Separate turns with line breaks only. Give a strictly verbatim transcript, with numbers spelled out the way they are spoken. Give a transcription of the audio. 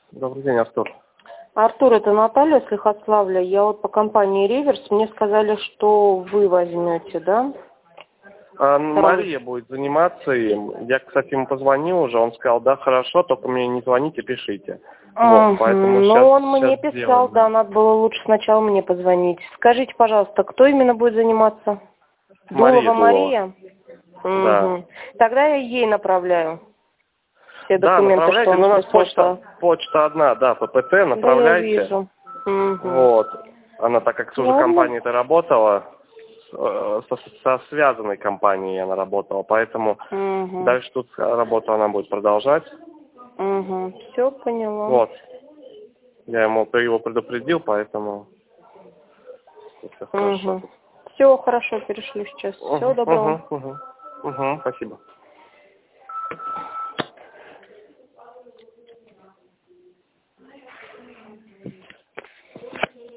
Добрый день, Артур.
Артур, это Наталья с Лихославля. Я вот по компании «Реверс». Мне сказали, что вы возьмете, да?
А, Мария будет заниматься им. Я, кстати, ему позвонил уже. Он сказал, да, хорошо, только мне не звоните, пишите.
А,
Вот, поэтому
ну,
сейчас,
он мне
сейчас
писал,
сделаем.
да, надо было лучше сначала мне позвонить. Скажите, пожалуйста, кто именно будет заниматься?
Мария
Дулова
Дулова.
Мария?
Да.
Угу. Тогда я ей направляю все
Да,
документы, что
направляйте.
он
Ну, у нас
написал.
почта, почта одна, да, ППТ,
Да, я
направляйте.
вижу. Угу.
Вот. Она, так как с уже
Ладно.
компанией-то работала, э, со, со связанной компанией она работала, поэтому
Угу.
дальше тут работу она будет продолжать.
Угу. Все поняла.
Вот. Я ему его предупредил, поэтому все хорошо.
Угу. Все хорошо, перешлю сейчас. Всего
Угу,
доброго.
угу, угу. Угу, спасибо.